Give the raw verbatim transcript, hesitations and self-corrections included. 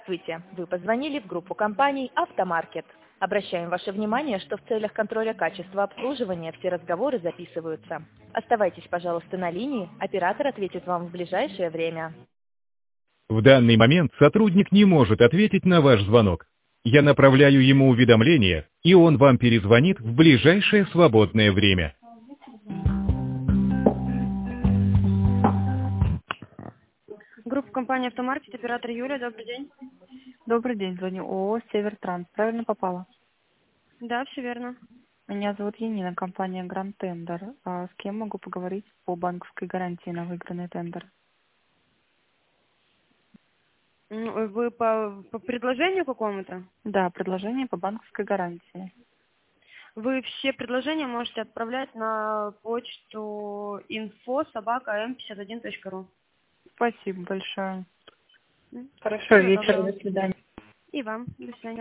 Здравствуйте! Вы позвонили в группу компаний «Автомаркет». Обращаем ваше внимание, что в целях контроля качества обслуживания все разговоры записываются. Оставайтесь, пожалуйста, на линии, оператор ответит вам в ближайшее время. В данный момент сотрудник не может ответить на ваш звонок. Я направляю ему уведомление, и он вам перезвонит в ближайшее свободное время. Группа компании «Автомаркет», оператор Юлия, добрый день. Добрый день, звоню ООО «Севертранс». Правильно попала? Да, все верно. Меня зовут Енина, компания «Гранд Тендер». А с кем могу поговорить по банковской гарантии на выигранный тендер? Ну, Вы по, по предложению какому-то? Да, предложение по банковской гарантии. Вы все предложения можете отправлять на почту инфо собака эм пятьдесят один точка ру. Спасибо большое. М, Хорошего Всего вечера, доброго. до свидания. И вам. До свидания.